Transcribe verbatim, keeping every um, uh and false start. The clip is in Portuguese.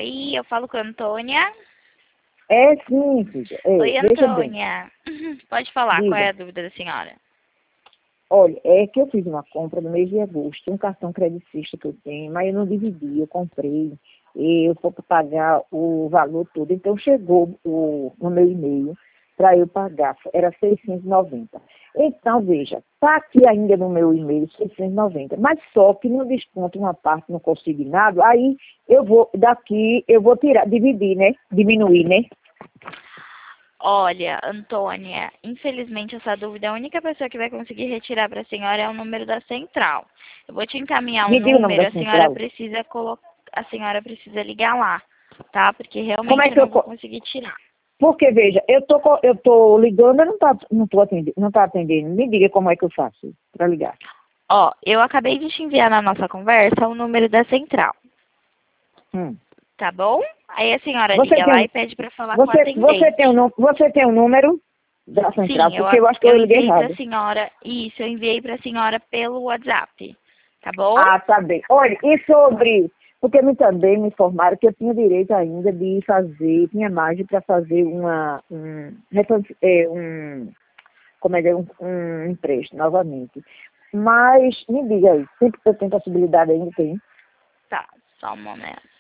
Oi, eu falo com a Antônia. É sim, filha. É, Oi, veja bem. Antônia. Pode falar, qual Diga. é a dúvida da senhora? Olha, é que eu fiz uma compra no mês de agosto, um cartão credicista que eu tenho, mas eu não dividi, eu comprei, e eu vou pagar o valor todo. Então chegou o, no meu e-mail para eu pagar, era seiscentos e noventa. Então, veja, está aqui ainda no meu e-mail seiscentos e noventa, mas só que no desconto uma parte no consignado, aí eu vou, daqui, eu vou tirar, dividir, né? Diminuir, né? Olha, Antônia, infelizmente essa dúvida, a única pessoa que vai conseguir retirar para a senhora é o número da central. Eu vou te encaminhar um Me diga o nome número, da a senhora central. precisa colocar, a senhora precisa ligar lá, tá? Porque Como realmente é eu que eu... não vou co- conseguir tirar. Porque, veja, eu tô, co- eu tô ligando, eu não tá, não tô atendendo, não tá atendendo. Me diga como é que eu faço para ligar. Ó, eu acabei de te enviar na nossa conversa o número da central, Hum. tá bom? Aí a senhora Você liga tem lá um, e pede para falar com o você, você tem um, atendente. nu- você tem um número da central? Sim, eu, Porque eu acho que eu eu liguei enviei para a errado. senhora, isso, eu enviei para a senhora pelo WhatsApp, tá bom? Ah, tá bem. Olha, e sobre... Porque me também me informaram que eu tinha direito ainda de fazer, tinha margem para fazer uma, um, refan- é, um, como é que é, um, um empréstimo novamente. Mas, me diga aí, sempre que eu tenho possibilidade ainda, tem? Tá, só um momento.